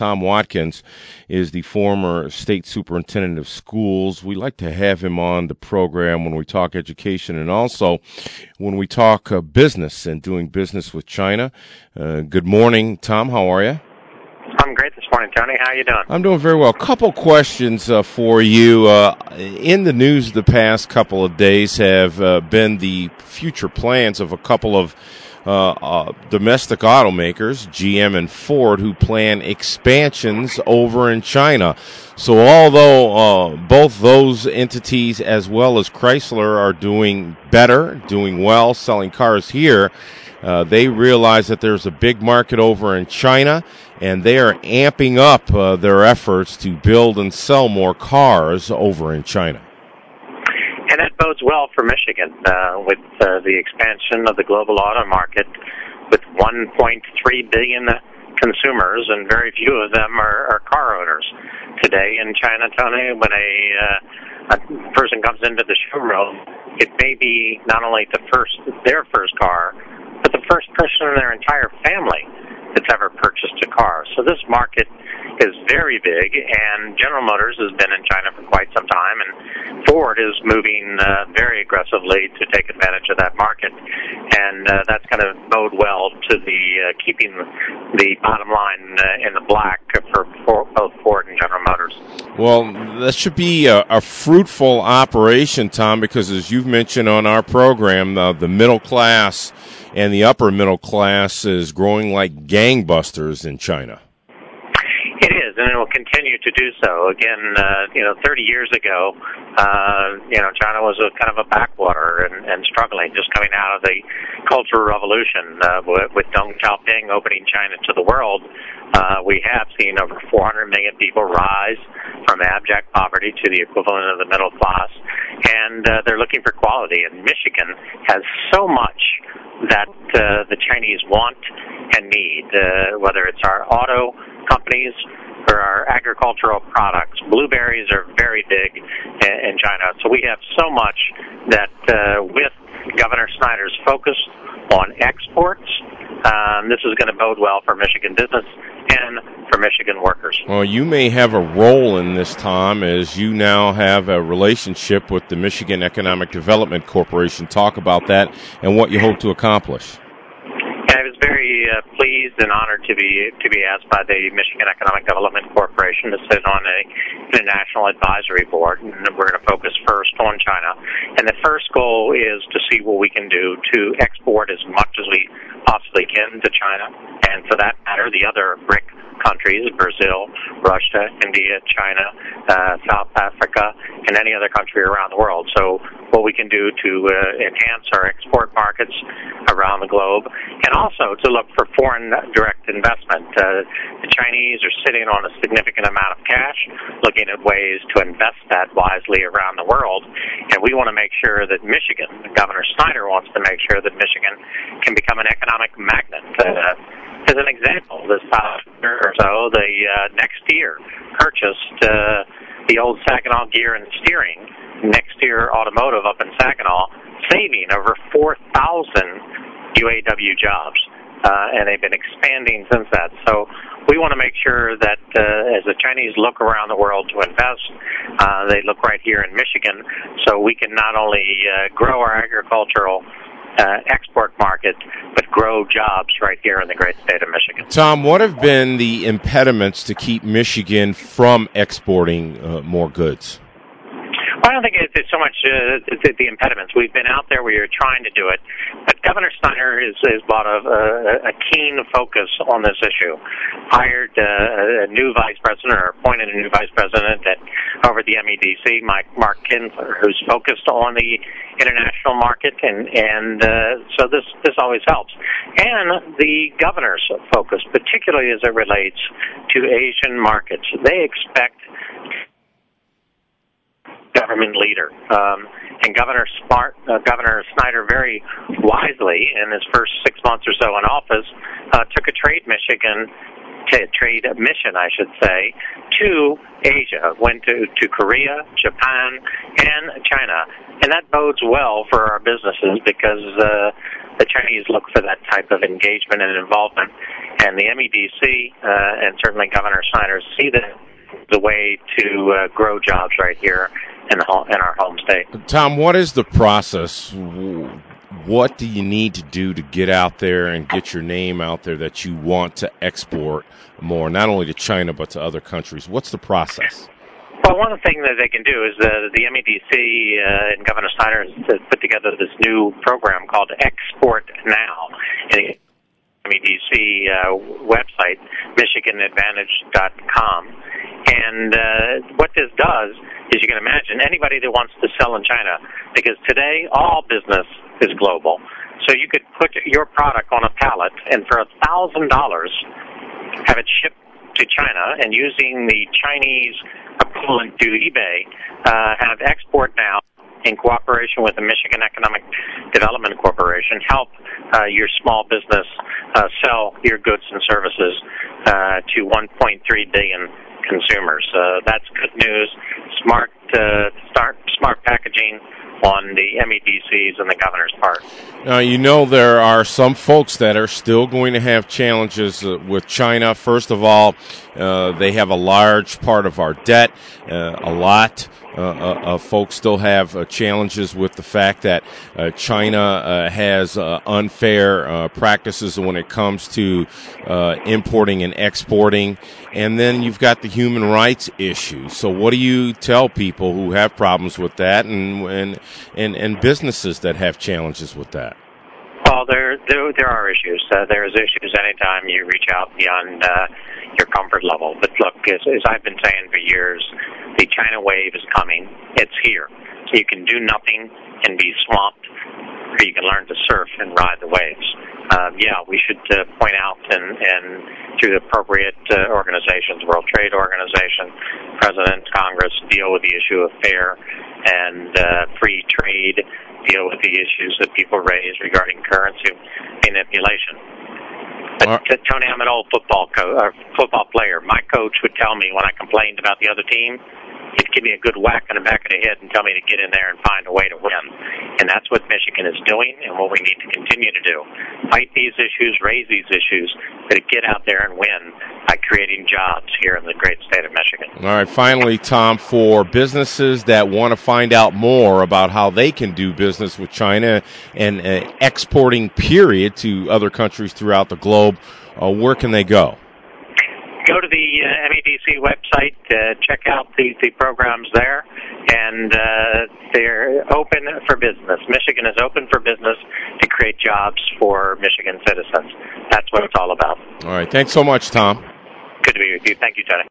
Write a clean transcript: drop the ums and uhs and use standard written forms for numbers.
Tom Watkins is the former state superintendent of schools. We like to have him on the program when we talk education and also when we talk business and doing business with China. Good morning, Tom. How are you? I'm great this morning, Tony. How are you doing? I'm doing very well. Couple questions for you. In the news the past couple of days have been the future plans of a couple of domestic automakers, GM and Ford, who plan expansions over in China. So although both those entities as well as Chrysler are doing better, doing well, selling cars here, they realize that there's a big market over in China, and they are amping up their efforts to build and sell more cars over in China. And that bodes well for Michigan with the expansion of the global auto market with 1.3 billion consumers, and very few of them are car owners. Today in China, Tony, when a person comes into the showroom, it may be not only their first car, but the first person in their entire family that's ever purchased a car. So this market is very big, and General Motors has been in China for quite some time, and Ford is moving very aggressively to take advantage of that market. And that's going to bode well to the keeping the bottom line in the black for both Ford and General Motors. Well, that should be a fruitful operation, Tom, because as you've mentioned on our program, the middle class and the upper middle class is growing like gangbusters in China. It is, and it will continue to do so. Again, 30 years ago, China was a kind of a backwater and struggling, just coming out of the Cultural Revolution with Deng Xiaoping opening China to the world. We have seen over 400 million people rise from abject poverty to the equivalent of the middle class, and they're looking for quality. And Michigan has so much that the Chinese want and need, whether it's our auto companies or our agricultural products. Blueberries are very big in China. So we have so much that with Governor Snyder's focus on exports, this is going to bode well for Michigan business and for Michigan workers. Well, you may have a role in this, Tom, as you now have a relationship with the Michigan Economic Development Corporation. Talk about that and what you hope to accomplish. I was very pleased and honored to be asked by the Michigan Economic Development Corporation to sit on an international advisory board, and we're going to focus first on China. And the first goal is to see what we can do to export as much as we possibly can to China, and for that matter, the other BRIC countries, Brazil, Russia, India, China, South Africa, and any other country around the world. So what we can do to enhance our export markets around the globe, and also to look for foreign direct investment. The Chinese are sitting on a significant amount of cash, looking at ways to invest that wisely around the world, and we want to make sure that Michigan, Governor Snyder wants to make sure that Michigan can become an economic magnet. As an example, this past year or so, the Next Year purchased the old Saginaw Gear and Steering, Next Year Automotive up in Saginaw, saving over 4,000 UAW jobs, and they've been expanding since that. So we want to make sure that as the Chinese look around the world to invest, they look right here in Michigan, so we can not only grow our agricultural export market, but grow jobs right here in the great state of Michigan. Tom, what have been the impediments to keep Michigan from exporting more goods? Well, I don't think it's so much the impediments. We've been out there. We are trying to do it. But Governor Snyder has brought a keen focus on this issue. Hired a new vice president, or appointed a new vice president over the MEDC, Mark Kinsler, who's focused on the international market, and so this always helps. And the governor's focus, particularly as it relates to Asian markets, they expect government leader. And Governor Snyder very wisely, in his first 6 months or so in office, took a trade mission, to Asia. Went to Korea, Japan, and China. And that bodes well for our businesses because the Chinese look for that type of engagement and involvement. And the MEDC and certainly Governor Snyder see that the way to grow jobs right here in our home state. Tom, what is the process? What do you need to do to get out there and get your name out there that you want to export more, not only to China but to other countries? What's the process? Well, one of the things that they can do is the MEDC and Governor Snyder has put together this new program called Export Now. And the MEDC website, MichiganAdvantage.com. And what this does is, you can imagine, anybody that wants to sell in China, because today all business is global. So you could put your product on a pallet and for $1,000 have it shipped to China, and using the Chinese equivalent to eBay, have Export Now in cooperation with the Michigan Economic Development Corporation help your small business sell your goods and services to 1.3 billion consumers. That's good news. Smart packaging on the MEDC's and the governor's part. Now, you know, there are some folks that are still going to have challenges with China. First of all, they have a large part of our debt. A lot of folks still have challenges with the fact that China has unfair practices when it comes to importing and exporting. And then you've got the human rights issue. So what do you tell people who have problems with that, and businesses that have challenges with that? Well, there are issues. There's issues anytime you reach out beyond your comfort level. But look, as I've been saying for years, the China wave is coming. It's here. So you can do nothing and be swamped, or you can learn to surf and ride the waves. We should point out and through the appropriate organizations, World Trade Organization, President, Congress, deal with the issue of fair and free trade, deal with the issues that people raise regarding currency manipulation. Tony, I'm an old football player. My coach would tell me when I complained about the other team, he'd give me a good whack on the back of the head and tell me to get in there and find a way to win. And that's what Michigan is doing and what we need to continue to do. Fight these issues, raise these issues, but get out there and win by creating jobs here in the great state of Michigan. All right, finally, Tom, for businesses that want to find out more about how they can do business with China and exporting, period, to other countries throughout the globe, where can they go? Go to the MEDC website, check out the programs there, and they're open for business. Michigan is open for business to create jobs for Michigan citizens. That's what it's all about. All right. Thanks so much, Tom. Good to be with you. Thank you, Tony.